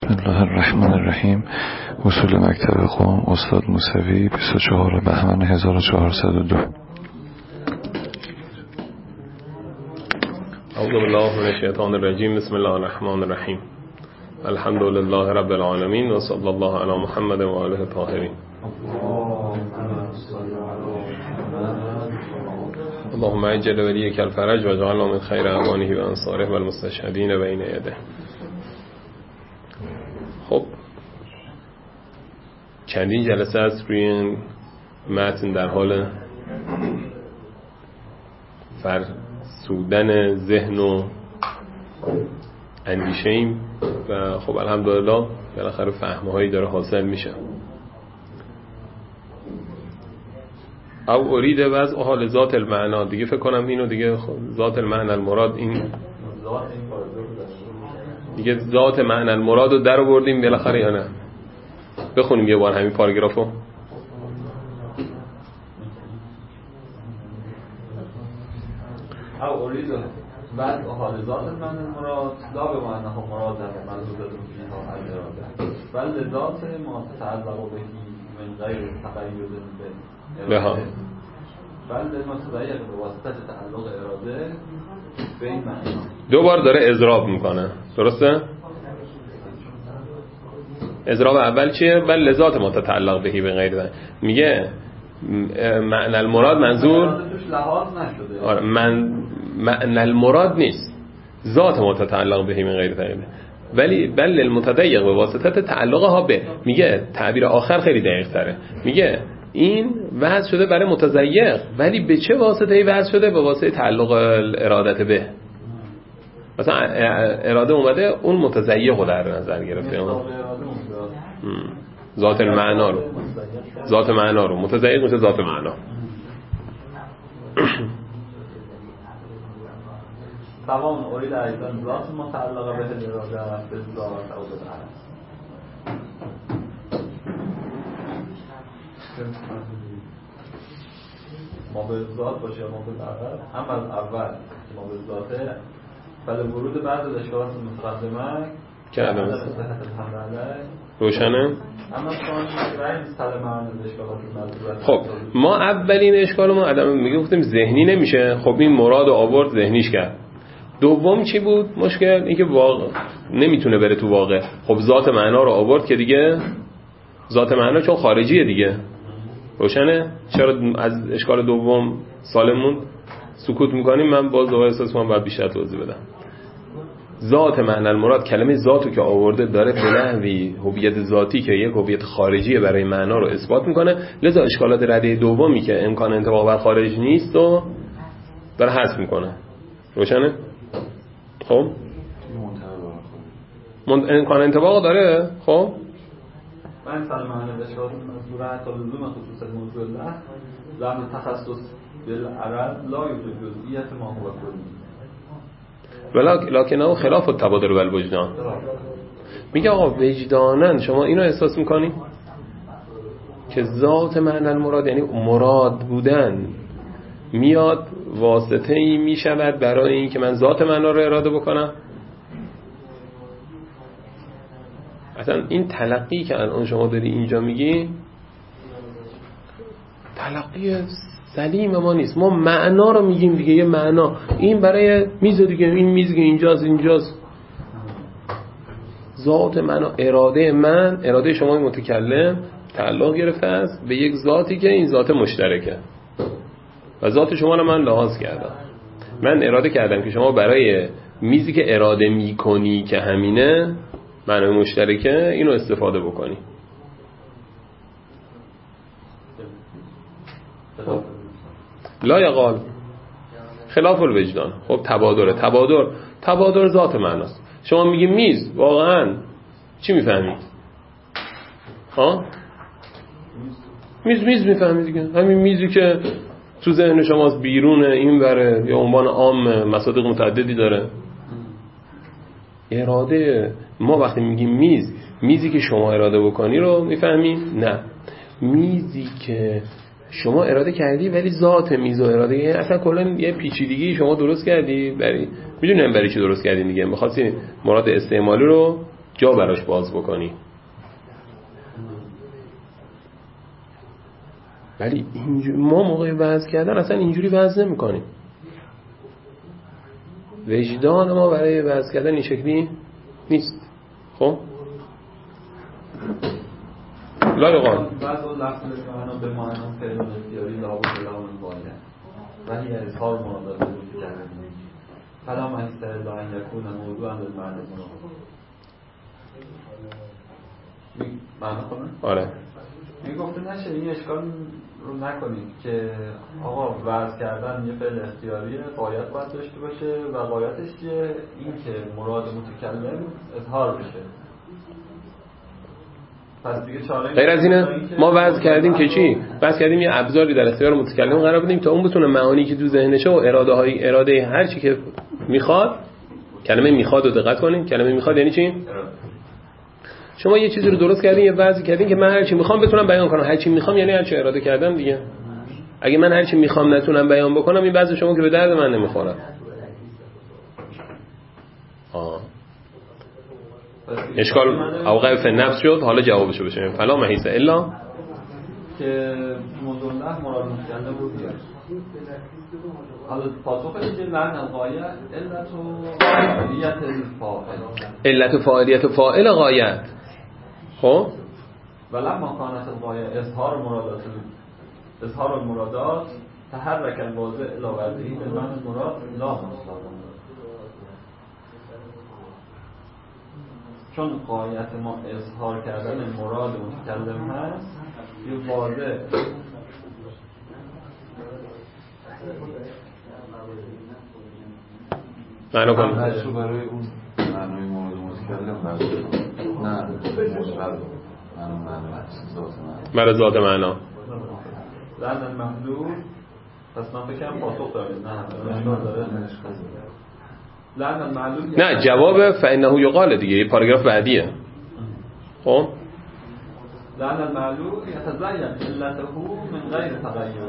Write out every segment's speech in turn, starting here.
بسم الله الرحمن الرحیم. اصول مکتب قم، استاد موسوی، 24 بهمن 1402. اعوذ بالله من الشیطان الرجیم. بسم الله الرحمن الرحیم. الحمد لله رب العالمین و صلی الله علی محمد و آله الطاهرین. اللهم اجل ولیک الفرج و اجعلنا من خیر اعوانه و انصاره و المستشهدین بین یده. خب چندین جلسه است روی این متن در حال فرسودن ذهن و اندیشه ایم و خب الحمدلله بالاخره فهم‌هایی داره حاصل میشه. او ارید وضع حال ذات المعنا، دیگه فکر کنم اینو دیگه ذات المعنى المراد، این دیگه ذات معنی المراد رو در آوردیم بالاخره یا نه؟ بخونیم یه بار همین پاراگرافو. او اريد وضع حال ذات المعنى المراد لا بمعنى مراد ملحوظة فيها الاراده بل لذات ما تتعلق به من غیر تقید به اراده بل متضیق به واسطه تعلق اراده به این معنی. دو بار داره اضراب میکنه، درسته؟ اضراب اول چیه؟ بل لذات ما تتعلق بهی به غیر ده. میگه معنی المراد منظور آره معنی المراد نیست، ذات ما تتعلق بهی من غیر ده، ولی بل المتضیق به واسطه تعلقها به. میگه تعبیر آخر خیلی دقیق تره، میگه این وضع شده برای متضیق، ولی به چه واسطه‌ای وضع شده؟ به واسطه تعلق ارادت به. مثلا اراده اومده اون متضیق رو در نظر گرفته، ذات المعنا رو، ذات معنا رو متضیق میشه ذات معنا. سواء اريد ايضا ذات متعلقه به الاراده بالذات او بالعرض. ما به ذات باشه ما به عرض. اما اول ما به ذاته بعد ورود بعد الاشارات المتقدمه که عدم روشنه. خب ما اولین اشکال ما عدم میگه گفتیم ذهنی نمیشه. خب این مراد آورد ذهنیش کرد. دوم چی بود مشکل؟ اینکه واقع نمیتونه بره تو واقع. خب ذات معنا رو آورد که دیگه ذات معنا چون خارجیه دیگه. روشنه؟ چرا از اشکال دوم سالم موند؟ سکوت میکنیم. من باز دوباره احساس کنم باید بیشتر توضیح بدم. ذات معنی المراد، کلمه ذاتو که آورده داره به نحوی هویت ذاتی که یک هویت خارجی برای معنا رو اثبات میکنه، لذا اشکالات رده دومی که امکان انطباق بر خارج نیست و داره حذف میکنه. روشنه؟ خب امکان انطباق داره. خب من سال معنی اشکالات مذکوره حتی لزوم خصوص موضوع الله زمین تخصص بالعرض لا یوجد جزئیت ما هو کلی لکن خلاف التبادر و الوجدان. میگه آقا وجدانن شما اینو احساس میکنی که ذات معنی المراد یعنی مراد بودن میاد واسطه ای میشود برای این که من ذات معنا رو اراده بکنم. اصلا این تلقی که الان شما داری اینجا میگی تلقی سلیم ما نیست. ما معنا رو میگیم دیگه، یه معنا این برای میز دیگه، این میز دیگه اینجاست. ذات معنا اراده من، اراده شما متکلم تعلق گرفته است به یک ذاتی که این ذات مشترکه و ذات شما رو من لحاظ کردم. من اراده کردم که شما برای میزی که اراده میکنی که همینه معنای مشترکه اینو استفاده بکنی. لا یقال خلاف الوجدان. خب تبادر ذات معناست. شما میگی میز، واقعا چی میفهمید؟ میز میفهمید دیگه. همین میزی که تو ذهن شماست بیرونه این بره یا عنوان عام مصادیق متعددی داره. اراده ما وقتی میگیم میزی که شما اراده بکنی رو میفهمید؟ نه، میزی که شما اراده کردی ولی ذات میز و اراده، یعنی اصلا کلا یه پیچیدگی شما درست کردی. میدونم برای چی درست کردی دیگه. می‌خواستی مراد استعمالی رو جا براش باز بکنی. ولی ما موقع وعظ کردن اصلا اینجوری وعظ نمی کنیم. وجدان ما برای وعظ کردن این شکلی نیست. خب لا یقال بعض لفظ معنا به معنا فعل اختیاری لا و کلام باید ولی اظهار مرادات وجود کرده فلا مستعد ان یکون موضوعا للمعنى معنا کنه. آره میگفته نشه این اشکال رو نکنید که آقا وعظ کردن یه فعل اختیاریه، باید داشته باشه و بایدش چیه؟ این که مراد متکلم اظهار بشه. پس دیگه چاره غیر از اینه ما وعظ کردیم که چی؟ وعظ کردیم یه ابزاری در اختیار متکلم قرار بدیم تا اون بتونه معانی که تو ذهنشه و اراده هر چی که میخواد. کلمه میخواد رو دقت کنین. کلمه میخواد یعنی چی؟ شما یه چیزی رو درست کردین، یه وضعی کردین که من هر چی میخوام بتونم بیان کنم. هر چی میخوام یعنی هر چی اراده کردم دیگه. اگه من هر چی میخوام نتونم بیان بکنم این وضع شما که به درد من نمیخوره. اشکال اوقع فی النفس شد. حالا جوابشو بشه فلا محیص الا که موضوع الله مراد متکلم رو بیاره. حالا پاسخ دیگه لعن الغایه علت و فاعلیت الفاعل. علت و فاعلیت فاعل غایت. خب ولما كانت الغایه اظهار المرادات تحرک الواضع الی وضعه بالمعنى المراد لا مطلقا. چون غایت ما اظهار کردن مراد متکلم هست یه واضح معنا کنم رو برای اون معنای مراد متکلم نه مطلق برای ذات معنا لعن المحلول. پس من فکرم پاسخ دارید. نه جواب فانه یقال دیگه. یه پاراگراف بعدیه. خب لعن المعلول يتزين علته من غیر تغییر.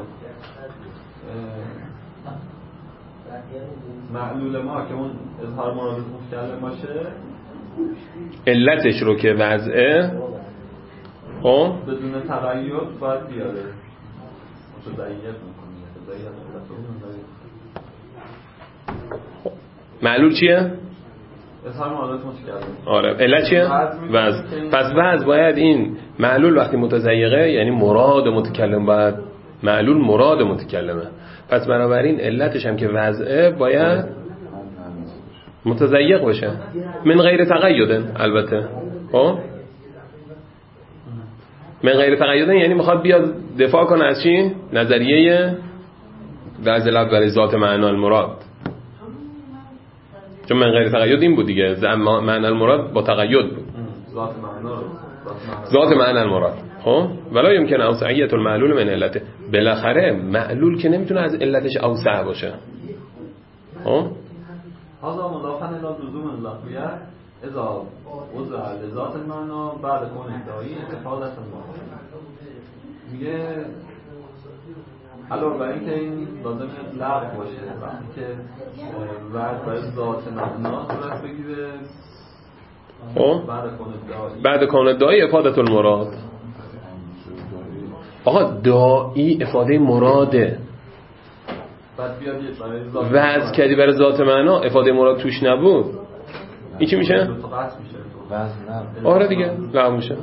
معلول ما که اون اظهار مراد متکلم باشه علتش رو که وضعه خب بدون تغییر باید بیاره. متزین میکنه. معلول چیه؟ اظهار مراد متکلم. آره علت چیه؟ وضع. پس وضع باید این معلول وقتی متزیقه یعنی مراد متکلم باید معلول مراد متکلمه. پس بنابراین علتش هم که وضعه باید متزیق باشه من غیر تقید. البته خب من غیر تقید یعنی میخواد بیاد دفاع کنه از چی؟ نظریه وضع لفظ برای ذات معنا المراد. چون من غیر تقید این بود دیگه. معنا المراد با تقید بود. ذات معنا المراد. خب ولا يمكن اوسعیت المعلول من علته. بالاخره معلول که نمیتونه از علتش اوسع باشه. خب هذا مضافا الى لزوم اللفظیه اذا وضع لذات المعنا بعد کون ادعایی افادت المعنا. میگه علاوه بر اینکه این لازمه لغو باشه وقتی که وعد برای ذات معنا صورت بگیره. خب بعد کون ادعایی افادت المراد. آقا داعی افاده مراده. بعد بیاد وضع کردی برای ذات معنا افاده مراد توش نبود. این چی میشه؟ آره دیگه لغو میشه.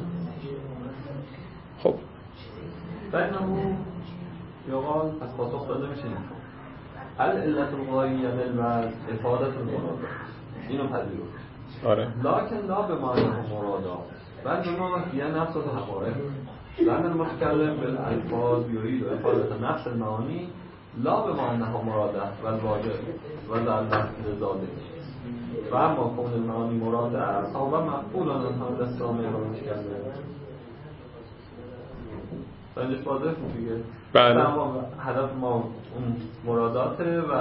خب بعد نمو یقال پس پاسخ داده میشه العلت الغایه للوضع افادت المراد. اینو پذیرفت. آره لكن لا بمعنى مرادات بل بمعنى هي نفس الحقائق. لأن المتكلم بالألفاظ يريد إفادة نفس المعاني لا بمعنى مرادات والواجب والعلت لذاته. فأما كون المعاني مرادات فهو مقبول عن هذا السامع والمتكلم. اینش واضح بود دیگه. بله. هدف ما اون مراداته و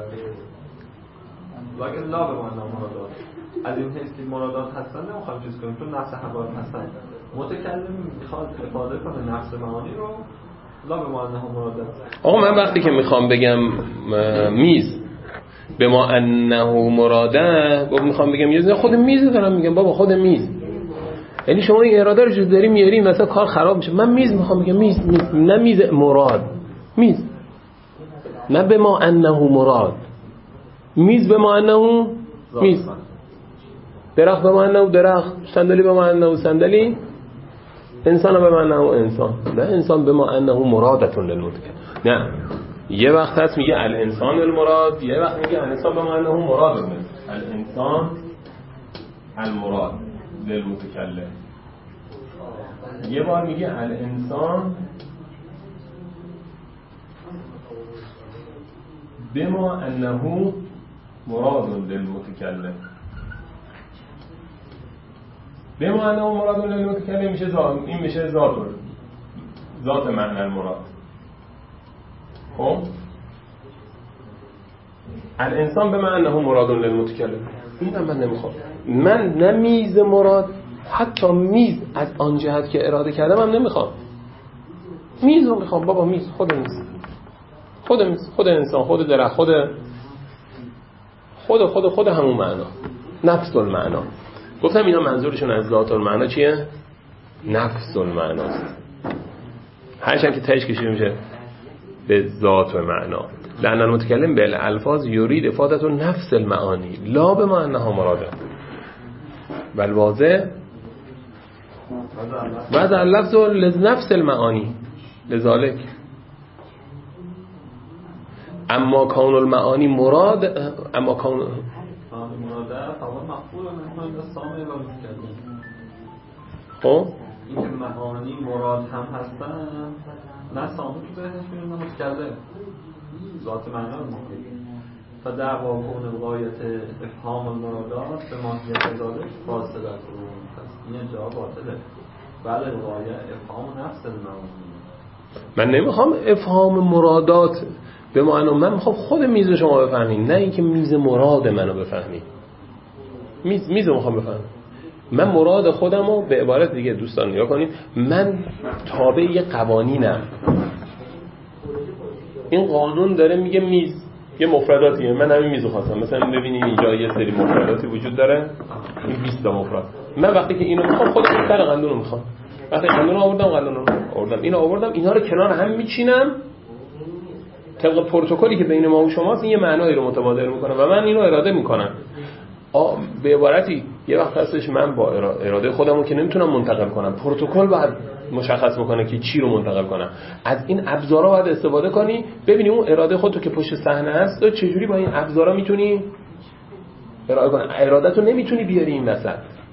لکن لا به معنی مرادات. از این حیث که مرادات هستن نمیخوایم چیز کنیم چون نفس حقایق هستن. متکلم میخواد افاده کنه نفس معانی رو لا به معنی مرادات. آقا من وقتی که میخوام بگم میز به ما انه مراده، بابا میخوام بگم یه خود میز دارم میگم بابا خود میز، یعنی شما این اراده رو جز داری میاری مثلا کار خراب میشه. من میز میخوام بگم میز نه میز مراد، میز نه به ما انه مراد، میز به ما انه میز، درخت به ما انه درخت، صندلی به ما انه صندلی، انسان به ما انه انسان، نه انسان به ما انه مرادتون للمتکلم. نه یه وقت هست میگه الانسان المراد، یه وقت میگه الانسان به ما انه مراد، الانسان المراد للمتکلم. یه بار میگه الانسان بما انه مراد للمتکلم. بما انه مراد للمتکلم میشه ذات، این میشه ذات معنی المراد. خب الانسان بما انه مراد للمتکلم، اینم من نمیخوام. من نه میز مراد، حتی میز از آن جهت که اراده کردم هم نمیخوام. میز رو میخوام بابا، میز خود میز، خود میز، خود انسان، خود درخت، خود همون معنا، نفس المعنا. گفتم اینا منظورشون از ذات المعنا چیه؟ نفس المعناست. هرچند که تهش کشیده میشه به ذات المعنا. لأن المتکلم بالالفاظ یرید افادة نفس المعانی لا بما انها مراده. بل واضح بعد اللفظ لنفس المعانی لذالک. اما کون المعانی مراد، اما کون مراده فهو مقبول من سامع و متکلم. خب این معانی مراد هم هستن، نه سامع تو ذهنشون، نه متکلم ذات معنا رو مقبول. فدعوا کون غایت افهام المرادات به ماهیت ذالک فاسده است. این جواب باطله. بله غایه افهام نفس المعانی. من نمیخوام افهام مرادات به معنی، من میخوام خود میز شما بفهمین، نه اینکه میز مراد منو بفهمین. میز رو میخوام بفهمم. من مراد خودمو به عبارت دیگه دوستان نگاه کنید، من تابع یه قوانینم. این قانون داره میگه میز یه مفرداتیه، من همین میزو خواستم. مثلا ببینید اینجا یه سری مفرداتی وجود داره، این 20 تا مفرد. من وقتی که اینو میخوام خودم این سر قانون رو میخوام. وقتی قانون رو آوردم، اینو آوردم، اینا رو کنار هم میچینم طبق پروتکلی که بین ما و شماست. این یه معنایی رو متبادر میکنه و من اینو اراده میکنم. به عبارتی یه وقت هستش من با اراده خودمو که نمیتونم منتقل کنم، پروتکل باید مشخص بکنه که چی رو منتقل کنم. از این ابزارا باید استفاده کنی، ببینی اون اراده خودتو که پشت صحنه هست تو چجوری با این ابزارا میتونی ارائه کنی. ارادتو نمیتونی بیاری این وسط.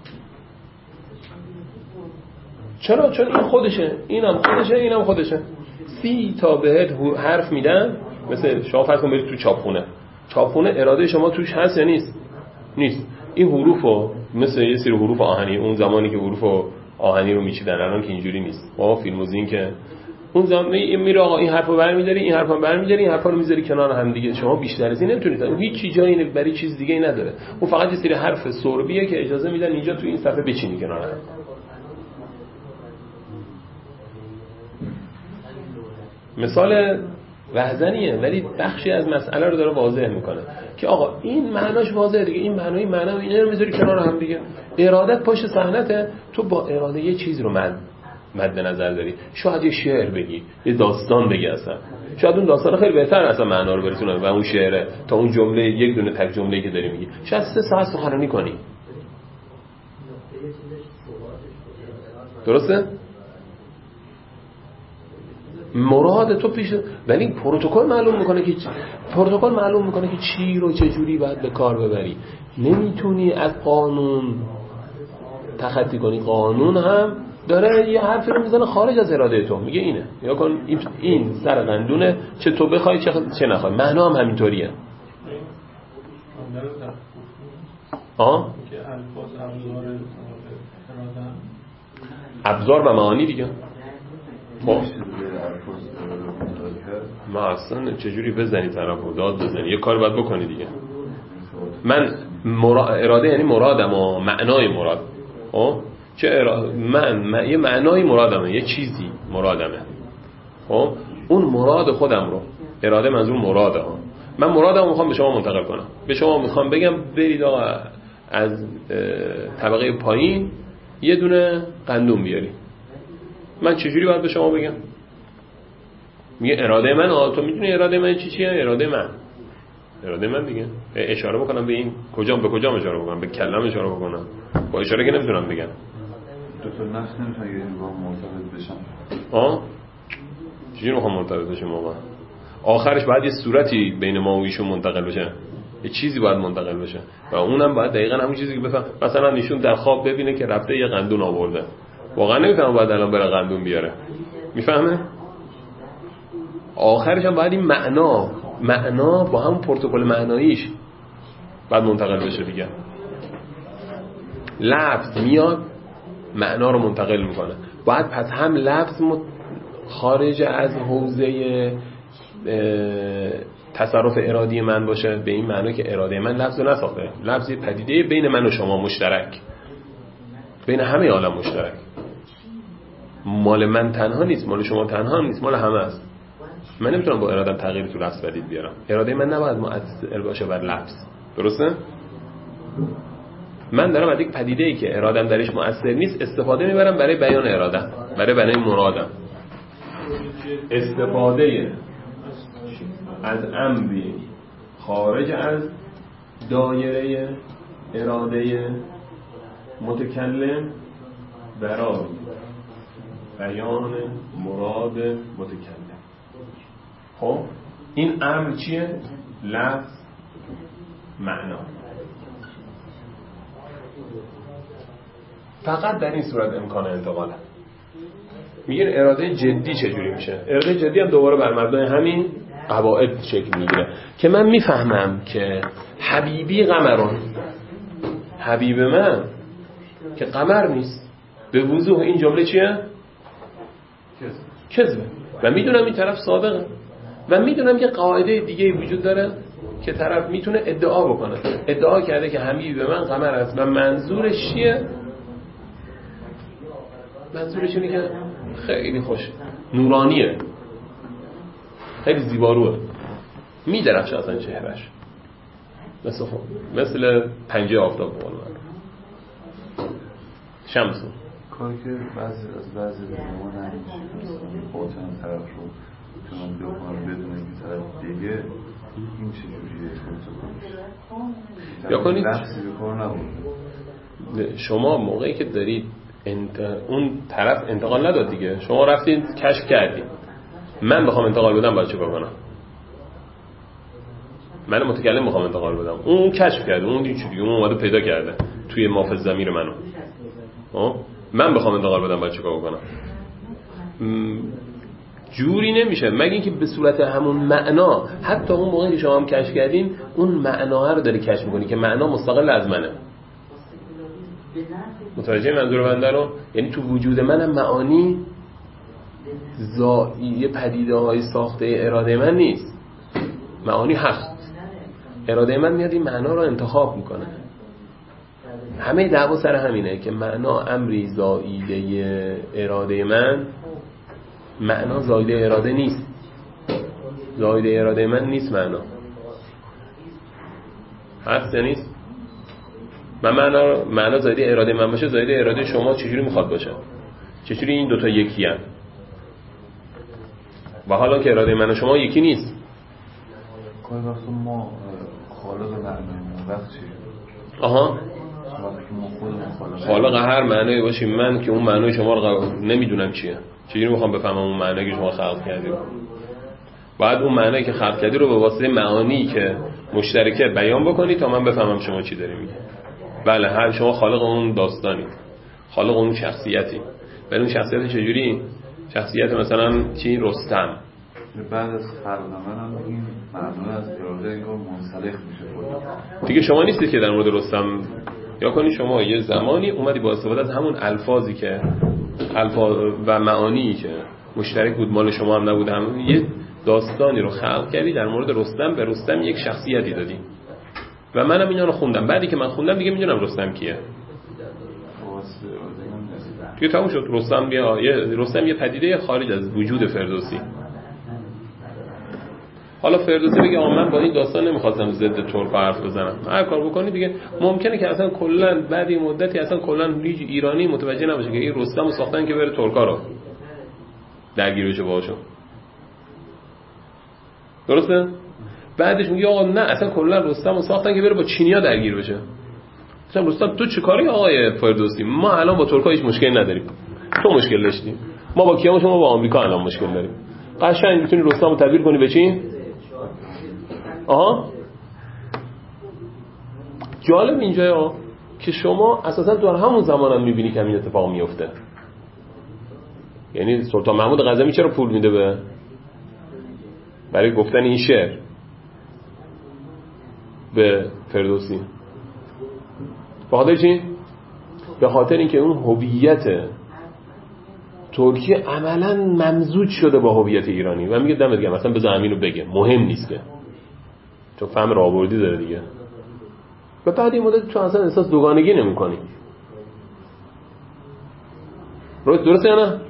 چرا؟ چون این خودشه، اینم خودشه، اینم خودشه. 30 تا بهت حرف میدن، مثل شما فرض کن برید تو چاپخونه اراده شما توش هست یا نیست؟ این حروفو مثل یه سری حروف آهنی، اون زمانی که حروف آهنی رو میچیدن، الان که اینجوری نیست. ما فیلم و زین که اون زمان میره آقا این حرفو برمی‌داری، این حرفو برمی‌داری، این حرفا رو میذاری کنار هم دیگه. شما بیشتر از این نمیتونید. هیچ چیز جایی برای چیز دیگه ای نداره. اون فقط یه سری حرف سربیه که اجازه میدن اینجا تو این صفحه بچینی کنار هم. مثال وحزنیه ولی بخشی از مسئله رو داره واضح میکنه که آقا این معناش واضحه دیگه، این معنای معنا اینا رو میذاری کنار هم دیگه. ارادت پشت صحنته، تو با اراده یه چیز رو مد نظر داری. شاید یه شعر بگی، یه داستان بگی، اصلا شاید اون داستان خیلی بهتر اصلا معنا رو برسونه و اون شعره تا اون جمله، یک دونه تک جمله‌ای که داری میگی. شاید 3 ساعت سخنرانی کنی. درسته؟ مراد تو پیش، ولی پروتکل معلوم میکنه که چی رو چه جوری باید به کار ببری. نمیتونی از قانون تخطی کنی. قانون هم داره یه حرفی رو میزنه خارج از اراده تو، میگه اینه یا کن، این سر قندونه، چه تو بخوای چه نخوای. معنا هم همینطوریه. ابزار و معانی دیگه. ما اصلا چجوری بزنی طرف و داد بزنی، یه کار باید بکنی دیگه. من اراده یعنی مرادم و معنای مراد. چه من یه معنای مرادمه، یه چیزی مرادمه. اون مراد خودم رو، اراده منظور مراده ها، من مرادم میخوام به شما منتقل کنم، به شما میخوام بگم برید آقا از طبقه پایین یه دونه قندون بیاری. من چجوری باید به شما بگم؟ میگه اراده من. تو میدونی اراده من چیه؟ اراده من دیگه اشاره بکنم به این کجا، به کجا اشاره بکنم؟ به کلم اشاره بکنم؟ با اشاره که نمیتونم بگم. دکتر نفس نمیتونه یه با مرتبط بشم. چجوری میخوام مرتبط بشم ما؟ آخرش باید یه صورتی بین ما و ایشون منتقل بشه، یه چیزی باید منتقل بشه و اونم باید دقیقاً همون چیزی که بفهم. مثلا ایشون در خواب ببینه که رفته یه قندون آورده، واقعا نمیفهمه باید الان بره قندون بیاره، میفهمه؟ آخرش هم باید این معنا با همون پروتکل معناییش باید منتقل بشه دیگه. لفظ میاد معنا رو منتقل میکنه، باید پس هم لفظ خارج از حوزه تصرف ارادی من باشه، به این معنی که اراده من لفظ رو نساخته. لفظ پدیده بین من و شما مشترک، بین همه عالم مشترک، مال من تنها نیست، مال شما تنها نیست، مال همه است. من نمیتونم با ارادم تغییر تو لفظ پدید بیارم. اراده من نباید مؤثر باشه بر لفظ، درسته؟ من دارم از یک پدیده‌ای که ارادم درش مؤثر نیست استفاده میبرم برای بیان ارادم، برای بیان مرادم. استفاده از امری خارج از دایره اراده متکلم برای بیان مراد متکلم. خب این امر چیه؟ لفظ، معنا. فقط در این صورت امکان انتقاله. میگن اراده جدی چجوری میشه؟ اراده جدی هم دوباره بر مبنای همین قواعد شکل میگیره که من میفهمم که حبیبی قمرون، حبیب من که قمر نیست. به وضوح این جمله چیه؟ کذبه. و میدونم این طرف صادقه و میدونم که قاعده دیگه وجود داره که طرف میتونه ادعا بکنه. ادعا کرده که حبیب من قمر است و منظورش چیه؟ منظورش اینه که خیلی خوش، نورانیه، خیلی زیباروه، میدرخشه اصلا چهرش، مثل پنجه آفتاب بقول من شمسون. کاری که بعضی ما نمیشه باطن طرف رو میتونم بکنم بدون اینکه طرف دیگه این چجوریه یا کنید لفظی به کار نبوده. شما موقعی که دارید اون طرف انتقال نداد دیگه، شما رفتید کشف کردید، من بخوام انتقال بدم باید چیکار کنم؟ من متکلم بخوام انتقال بدم، اون کشف کرده، اون دیگه اون اومده پیدا کرده توی مافز ضمیر منو. من بخوام انتقال بدم باید چیکار کنم؟ جوری نمیشه مگه اینکه به صورت همون معنا. حتی اون موقعی که شما هم کشف کردین اون معنا رو داری کشف می‌کنی که معنا مستقل از منه. متوجه منظور بنده رو؟ یعنی تو وجود منم معانی زائیه پدیده‌های ساخته اراده من نیست، معانی هست. اراده من میاد این معنا رو انتخاب میکنه. همه دعوا سر همینه که معنا امری زائیده اراده من، معنا زائیده اراده نیست، زائیده اراده من نیست معنا. هست یا نیست؟ معنا زائیده اراده من باشه، زائیده اراده شما چجوری میخواد باشه؟ چجوری این دوتا یکی هست؟ و حالا که اراده من و شما یکی نیست. کاری وقت ما خالق معنی وقت چی؟ آها خالق هر معنی باشیم من که اون معنی شما رو نمیدونم چیه، چجوری میخوام بفهمم اون معنی که شما خلق کردید؟ بعد اون معنی که خلق کردی رو به واسطه معانی که مشترکه بیان بکنی تا من بفهمم شما چی داری میگی. بله هر شما خالق اون داستانی، خالق اون شخصیتی. ولی اون شخصیت چجوری؟ شخصیت مثلا چی؟ رستم. بعد از خلق منم این معنی از اراده انگار منسلخ میشه دیگه. شما نیستید که در مورد رستم یا کنی شما یه زمانی اومدی با استفاده از همون الفاظی که الفاظ و معانی که مشترک بود مال شما هم نبود، هم یه داستانی رو خلق کردی در مورد رستم، به رستم یک شخصیتی دادی و منم اینا رو خوندم. بعدی که من خوندم دیگه میدونم رستم کیه. دیگه تموم شد. رستم یه پدیده خارج از وجود فردوسی. حالا فردوسی بگه من با این داستان نمیخواستم ضد ترک حرف بزنم، هر کار بکنی دیگه ممکنه که اصلا کلا بعد این مدتی اصلا کلا هیچ ایرانی متوجه نباشه که این رستمو ساختن که بره ترکا رو درگیر بشه باهاشون. درسته؟ بعدش میگه آقا نه اصلا کلا رستمو ساختن که بره با چینیا درگیر بشه. مثلا رستم تو چیکاری آقای فردوسی؟ ما الان با ترکا هیچ مشکلی نداریم، تو مشکل داشتی، ما با کیا؟ شما با آمریکا الان مشکل داریم. قشنگ میتونی رستمو تبدیل کنی به چی؟ آها جالب اینجاست که شما اساسا تو همون زمان هم میبینی که همین اتفاق میفته. یعنی سلطان محمود غزنوی چرا پول میده برای گفتن این شعر به فردوسی؟ به خاطر چی؟ به خاطر اینکه اون هویت ترکیه عملا ممزوج شده با هویت ایرانی و میگه دمت گرم مثلا بذار همینو بگه، مهم نیست که چون فهم راهبردی داره دیگه. و بعد این مدت تو اصلا احساس دوگانگی نمی‌کنی. درسته یا نه؟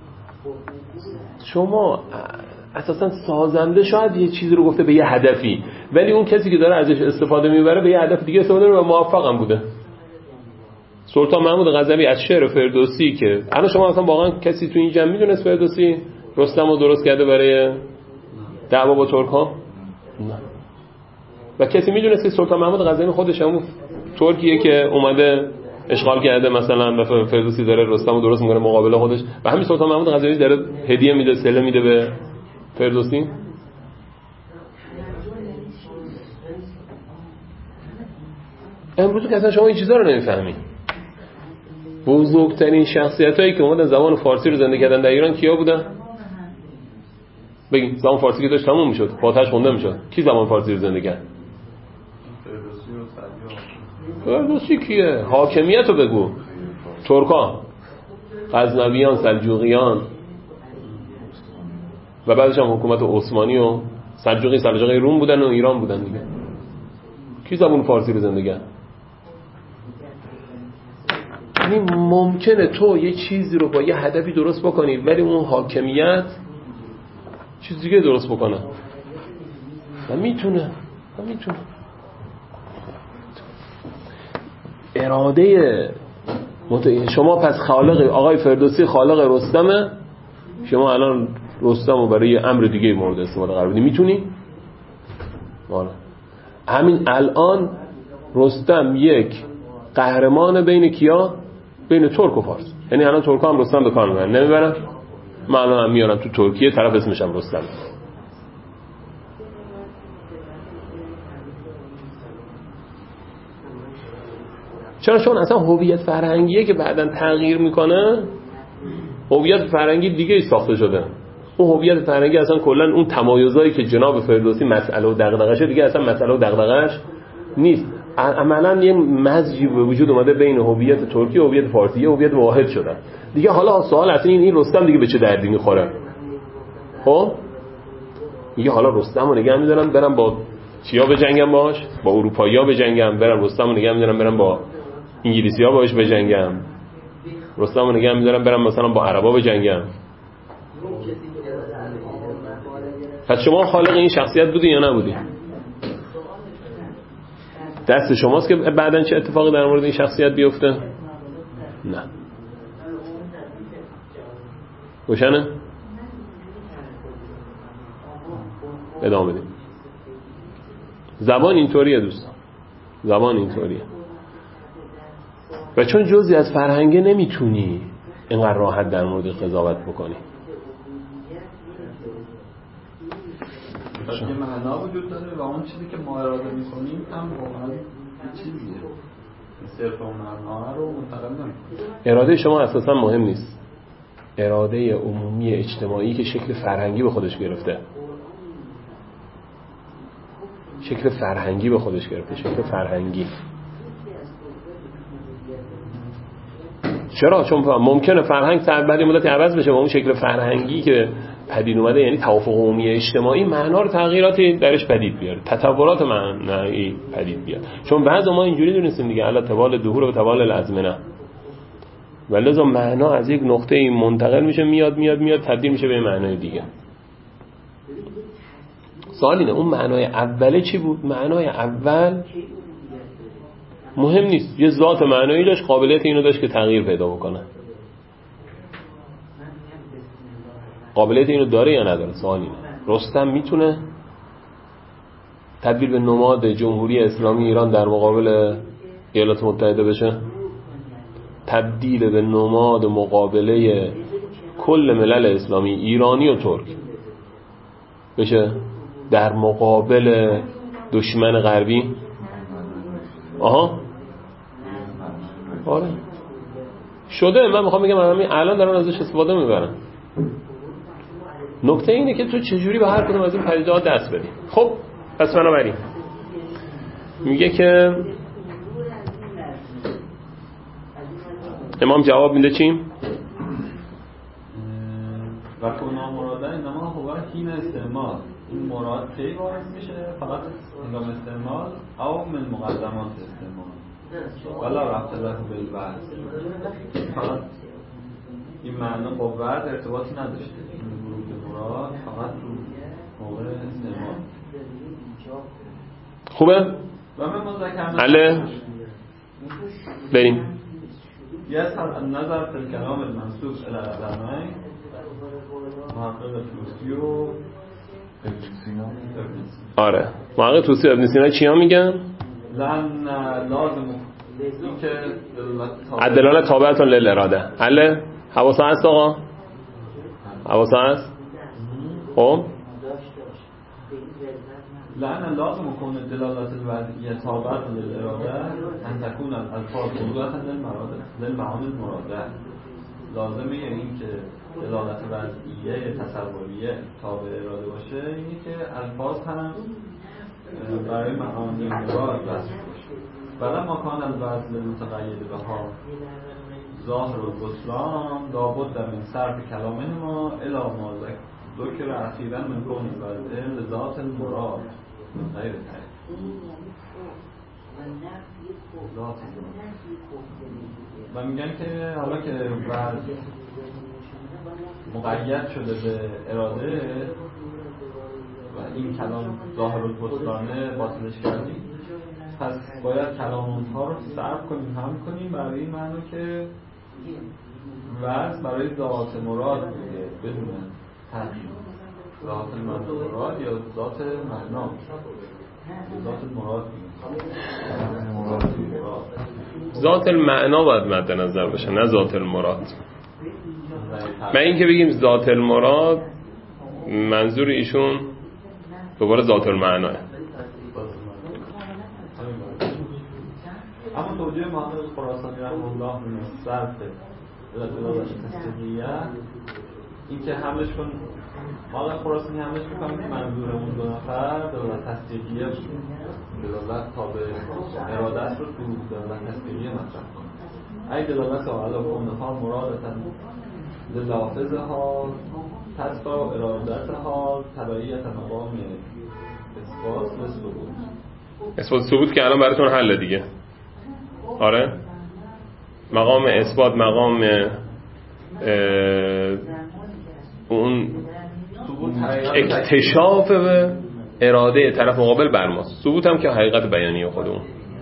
شما اساسا سازنده شاید یه چیزی رو گفته به یه هدفی، ولی اون کسی که داره ازش استفاده میبره به یه هدف دیگه استفاده میبره و موفق هم بوده. سلطان محمود غزنوی از شعر فردوسی که الان شما اصلا واقعا کسی تو این جمع میدونست فردوسی رستم رو درست کرده برای دعوا با ترک ها؟ نه. و کسی میدونست که سلطان محمود غزنوی خودش همون ترکیه که اومده اشغال کرده مثلا و فردوسی داره رستم رو درست میکنه مقابل خودش و همین سلطان محمود غزنوی داره هدیه میده، سله میده به فردوسی؟ امروز که اصلا شما این چیزا رو نمیفهمی. بزرگترین شخصیتایی که اومدن زبان فارسی رو زنده کردن در ایران کیا بودن؟ بگین زبان فارسی که داشت تموم میشد، فاتحش خونده میشد، کی زبان فارسی رو زنده کرد؟ فردوسی کیه؟ حاکمیت رو بگو. ترکا، غزنویان، سلجوقیان و بعدش هم حکومت عثمانی و سلجوقی روم بودن و ایران بودن دیگه. کی زبان فارسی رو زنده کرد؟ یعنی ممکنه تو یه چیزی رو با یه هدفی درست بکنی ولی اون حاکمیت چیز دیگه درست بکنه و میتونه اراده شما پس خالق آقای فردوسی خالق رستمه، شما الان رستم رو برای یه امر دیگه مورد استفاده قرار بدی میتونی؟ آره. همین الان رستم یک قهرمان بین کیا؟ بین ترک و فارس. یعنی الان ترک هم رستم به کار میبرن، نمیبرن؟ من الان هم میارم تو ترکیه، طرف اسمش هم رستم. چون اصلا هویت فرهنگیه که بعداً تغییر میکنه، هویت فرهنگی دیگه ساخته شده. اون هویت فرهنگی اصلا کلا اون تمایزایی که جناب فردوسی مسئله و دغدغه‌شه دیگه اصلا مسئله و دغدغه‌اش نیست. عملاً یه مزجی به وجود اومده بین هویت ترکی و هویت فارسی، یه هویت واحد شدن دیگه. حالا سوال اصلا این رستم دیگه به چه دردی میخوره؟ خب میگه حالا رستم رو نگه می‌دارم برم با چیا بجنگم باهاش، با اروپایی‌ها بجنگم، برم رستم رو نگه می‌دارم برم با انگلیسی‌ها باهاش بجنگم، رستم رو نگه می‌دارم برم مثلا با عربا بجنگم. پس شما خالق این شخصیت بودی یا نبودی؟ دست شماست که بعداً چه اتفاقی در مورد این شخصیت بیفته؟ نه. روشنه؟ ادامه بدیم. زبان اینطوریه دوستان، زبان اینطوریه و چون جزئی از فرهنگه نمیتونی اینقدر راحت در مورد قضاوت بکنی. یه معنا وجود داره و اون چیزی که ما اراده میکنیم هم واقعا چیزیه، صرف اون معنا رو منتقل نمیکنیم. اراده شما اساسا مهم نیست، اراده عمومی اجتماعی که شکل فرهنگی به خودش گرفته، شکل فرهنگی به خودش گرفته، شکل فرهنگی. چرا؟ چون ممکنه فرهنگ بعد مدتی عوض بشه و اون شکل فرهنگی که پدید اومده، یعنی توافق عمومی اجتماعی، معنا رو تغییراتی درش پدید بیاره، تطورات معنایی پدید بیاره. چون بعضی ما اینجوری دونستیم دیگه، الا تبال دهور و تبال الازمنه، ولذا معنا از یک نقطه منتقل میشه، میاد تبدیل میشه به معنای دیگه. سوال اینه اون معنای اوله چی بود؟ معنای اول مهم نیست، یه ذات معنایی داشت، قابلیت اینو داشت که تغییر پیدا بکنه. قابلیت اینو داره یا نداره؟ سوال اینه. رستم میتونه تبدیل به نماد جمهوری اسلامی ایران در مقابل ایالات متحده بشه؟ تبدیل به نماد مقابله کل ملل اسلامی ایرانی و ترک بشه در مقابل دشمن غربی؟ آها آره شده. من میخوام بگم الان دارن ازش استفاده میبرن. نکته اینه که تو چجوری به هر کدوم از این پدیده‌ها دست بدی. خب پس بنابراین میگه که امام جواب میده چی؟ و کنا مراده انما هو حین استعمال. این مراد کی وارد میشه؟ فقط هنگام استعمال او من مقدمات استعمال ولا ربط له بالوعد. فقط این معنا با وعد ارتباطی نداشته. این ورود مراد فقط تو موقع استعمال. خوبه؟ و من مذکر بله بریم. يسهل النظر في الكلام المنسوب إلى الأدمين محقق توسی و آره محقق توسی ابن سینا چی ها میگن؟ لأن لازم این که دلالت تابعتون للاراده. حله؟ حواسا هست آقا؟ حواسا هست؟ خب لأن لازم يكون الدلالة الوضعية تابعة للإرادة أن تكون الألفاظ موضوعة للمعاني المرادة. لازمه این که دلالت وضعیه تصوریه تابع اراده باشه اینه که الفاظ هم برای معانی مراد وضع باشه. فلما كان الوضع المتقید بها ظاهر البطلان لابد من صرف کلامهما الی ما ذکر اخیرا من کون الوضع لذات المراد غیر تعریف ذات المراد. و میگن که حالا که وضع مقید شده به اراده و این کلام ظاهر البطلانه باطلش کردیم، پس باید کلام اونها رو صرف کنیم هم کنیم برای این معنی که وضع برای ذات مراد بوده بدون تغییر. ذات مراد یا ذات معنا ذات مراد ذات المعنا باید مد نظر باشه نه ذات المراد. من این که بگیم ذات المراد منظور ایشون دوباره ذات المعناه. اما توجیه محقق خراسانی رحمه الله به صرف دلالت تصدیقیه این که حملش کن محقق خراسانی حملش میکنم که منظور اون دو نفر دلالت تصدیقیه دلالت تابع ارادت رو تو دلالت تصدیقیه مطرح کنه. ای دلالت علی کونها مرادتن للافظها تتبع ارادتها تبعیت مقام اثبات و ثبوت. اثبات ثبوت که الان براتون حل دیگه. آره مقام اثبات مقام اون اکتشاف اراده طرف مقابل بر ماست. ثبوت هم که حقیقت بیانی خودمون.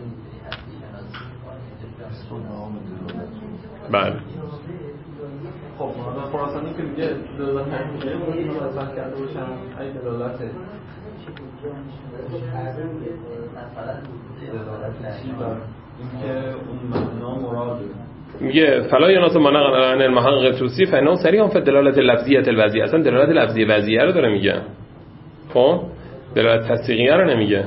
بله خب ما خراسانی که میگه دلالت تصدیقیه رو مطرح کرده باشن ای دلالت اینکه اون معنا مراده میگه فلا یناس ما نقل عن المحقق توسی فانه صریح فی دلالت لفظیه الوضعیه. اصلا دلالت لفظی وضعیه رو داره میگه. خب دلالت تصدیقیه رو نمیگه.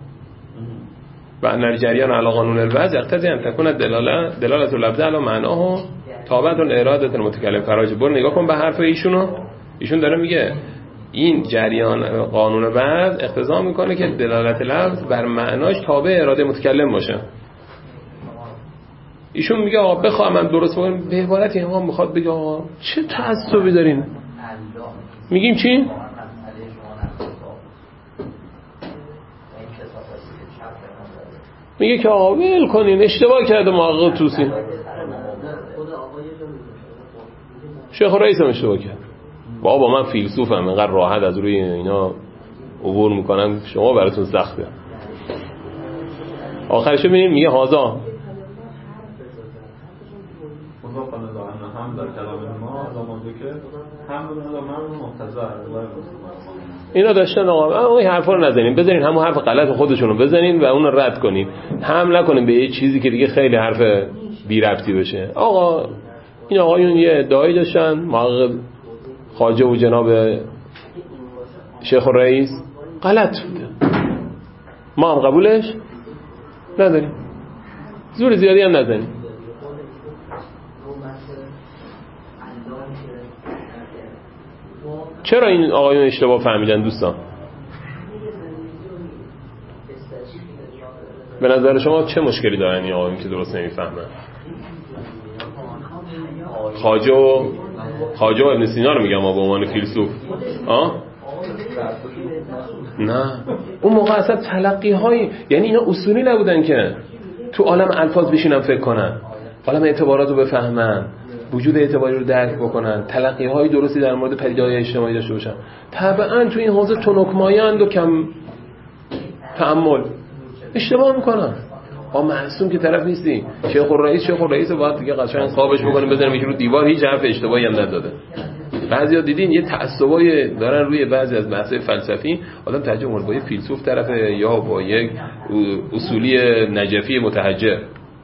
و ان الجریان علی قانون الوضع اقتضی ان تكون دلالت اللفظ علی معناه تابع الاراده المتکلم. فراج برو نگاه کن به حرف ایشون داره میگه این جریان قانون وضع اقتضا میکنه که دلالت لفظ بر معناش تابع اراده متکلم باشه. ایشون میگه آقا بخوام من درست بگم به عبارتی هم میخواد بگه آقا چه تعصبی دارین. میگیم چی؟ میگه که آقا ول کنین اشتباه کرده محقق توسی. شیخ رئیس هم اشتباه کرد. بابا من فیلسوفم اینقدر راحت از روی اینا عبور میکنن شما براتون سخته. آخرش ببینیم میگه هازا هم در کلام ما علامه که هم بدون علامه مقتضا اینا داشتن. آقا اون حرفا رو نزنین، بذارین همون حرف غلط خودشون رو بزنین و اون رو رد کنین، حمله نکنین به یه چیزی که دیگه خیلی حرف بی ربطی بشه. آقا این آقایون یه ادعایی داشتن، محقق خواجه و جناب شیخ الرئیس، غلط بوده، ما هم قبولش نداریم، زور زیادی هم نزنیم. چرا این آقایون اشتباه فهمیدن دوستان؟ به نظر شما چه مشکلی دارن این آقایون که درست نمیفهمن؟ خواجه و ابن سینا رو میگم به عنوان فیلسوف. نه اون موقع اصلا تلقی های، یعنی اینا اصولی نبودن که تو عالم الفاظ بشینن فکر کنن، عالم اعتبارات رو بفهمن، وجود اعتباری رو درک بکنن، تلقی های درستی در مورد پدیده‌های اجتماعی داشته باشن. طبعا تو این حوزه تنکمایند و کم تأمل اشتباه میکنن. معصوم که طرف نیستی. شیخ الرئیس باید دیگه قشنگ خوابش بکنیم بزنیم یکی رو دیوار، هیچ حرف اشتباهی هم نداده. بعضیا دیدین یه تعصبای دارن روی بعضی از بحث‌های فلسفی، آدم تعجب می‌کنه با یه فیلسوف طرفه یا با یک اصولی نجفی متحجر.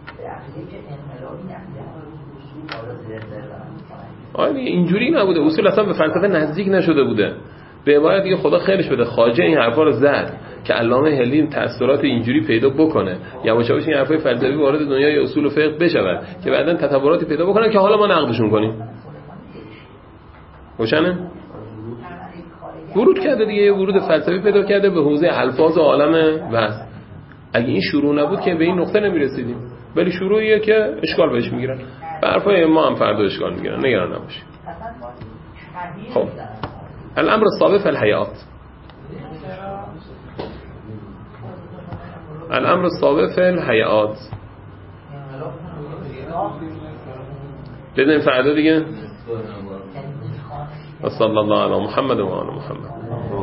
اینجوری نبوده، اصول اصلا به فلسفه نزدیک نشده بوده. به عبارت دیگه خدا خیرش بده خواجه این حرفا رو زد که علامه هلی تأثیرات اینجوری پیدا بکنه، یواش یواش این حرفای فلسفی وارد دنیای اصول و فقه بشود که بعداً تطوراتی پیدا بکنه که حالا ما نقدشون کنیم. روشنه؟ ورود کرده دیگه، یه ورود فلسفی پیدا کرده به حوزه الفاظ و عالم بحث. اگه این شروع نبود که به این نقطه نمیرسیدیم، ولی شروعیه که اشکال بهش میگیرن. به حرفای ما هم فردا اشکال میگیرن، نگران نباشید. خب الامر الصابه فی الحیات، الامر الصابه فی الحیات بدین فردا دیگه. صلی الله علی محمد و آل محمد.